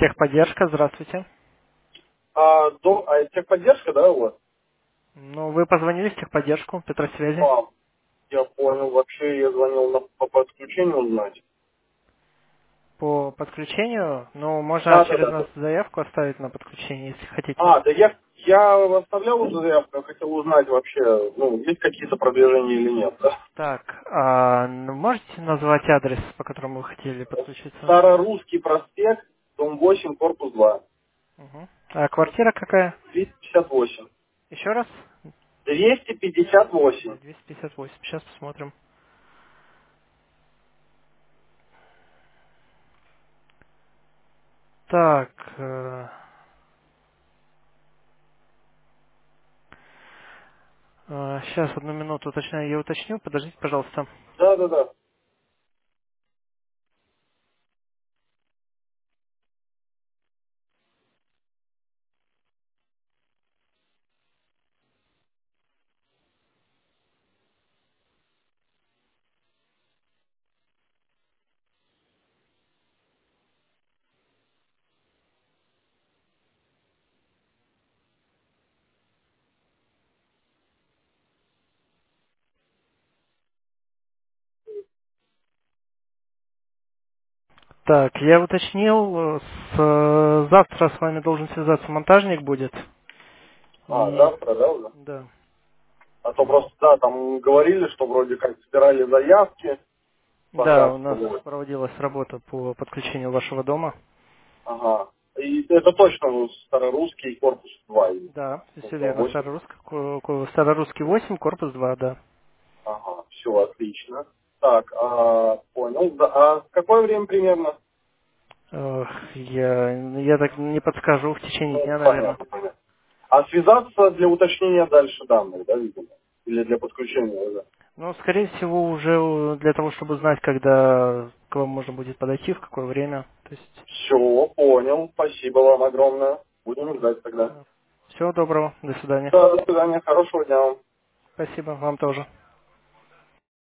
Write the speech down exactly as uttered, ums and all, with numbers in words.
Техподдержка, здравствуйте. А, до, а это техподдержка, да, у вас? Ну, вы позвонили в техподдержку Петросвязи А, я понял. Вообще я звонил на, по подключению узнать. по подключению. Ну, можно Да, да, через да, нас да. заявку оставить на подключение, если хотите. А, да я, я оставлял уже заявку, я хотел узнать вообще, ну, есть какие-то продвижения или нет, да? Так, а ну, можете назвать адрес, по которому вы хотели подключиться? Старорусский проспект, дом восемь, корпус два, Мгм. А квартира какая? двести пятьдесят восемь. Еще раз? двести пятьдесят восемь. двести пятьдесят восемь. Сейчас посмотрим. Так, э, э, сейчас одну минуту уточняю, я уточню. Подождите, пожалуйста. Да, да, да. Так, я уточнил, э, с, э, завтра с вами должен связаться монтажник будет. А, И завтра, да, уже? да, А то просто, да, там говорили, что вроде как собирали заявки да, у пока. нас Вот. проводилась работа по подключению вашего дома. Ага. И это точно ну, старорусский корпус два. Да, все Дом верно. восемь. Старорусский, ко- ко- Старорусский восемь, корпус два, да. Ага, все отлично. Так, а, понял. Да, а в какое время примерно? Ох, я, я так не подскажу в течение Ну, дня, наверное. понятно, понятно. А связаться для уточнения дальше данных, да, видимо? Или для подключения, да? Ну, скорее всего, уже у- для того, чтобы знать, когда к вам можно будет подойти, в какое время. То есть, Все, понял. Спасибо вам огромное. Будем ждать тогда. всего доброго, до свидания. Да, до свидания. Хорошего дня вам. Спасибо, вам тоже.